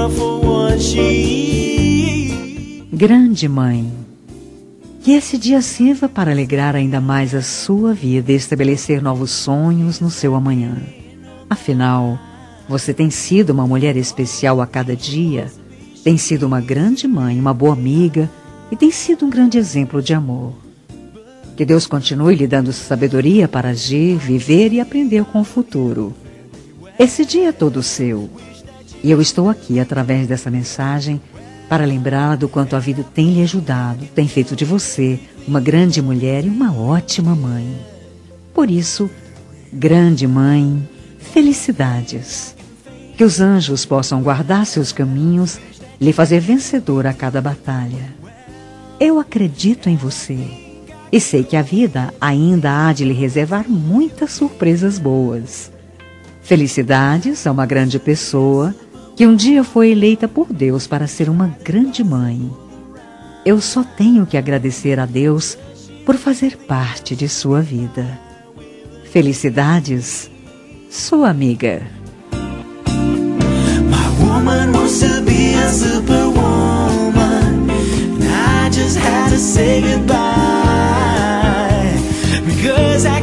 her for what she is. Grande Mãe, que esse dia sirva para alegrar ainda mais a sua vida e estabelecer novos sonhos no seu amanhã. Afinal, você tem sido uma mulher especial a cada dia, tem sido uma grande mãe, uma boa amiga e tem sido um grande exemplo de amor. Que Deus continue lhe dando sabedoria para agir, viver e aprender com o futuro. Esse dia é todo seu e eu estou aqui através dessa mensagem para lembrá-la do quanto a vida tem lhe ajudado, tem feito de você uma grande mulher e uma ótima mãe. Por isso, grande mãe, felicidades. Que os anjos possam guardar seus caminhos, lhe fazer vencedora a cada batalha. Eu acredito em você e sei que a vida ainda há de lhe reservar muitas surpresas boas. Felicidades a uma grande pessoa que um dia foi eleita por Deus para ser uma grande mãe. Eu só tenho que agradecer a Deus por fazer parte de sua vida. Felicidades, sua amiga. My woman wants to be a superwoman, and I just had to say goodbye, because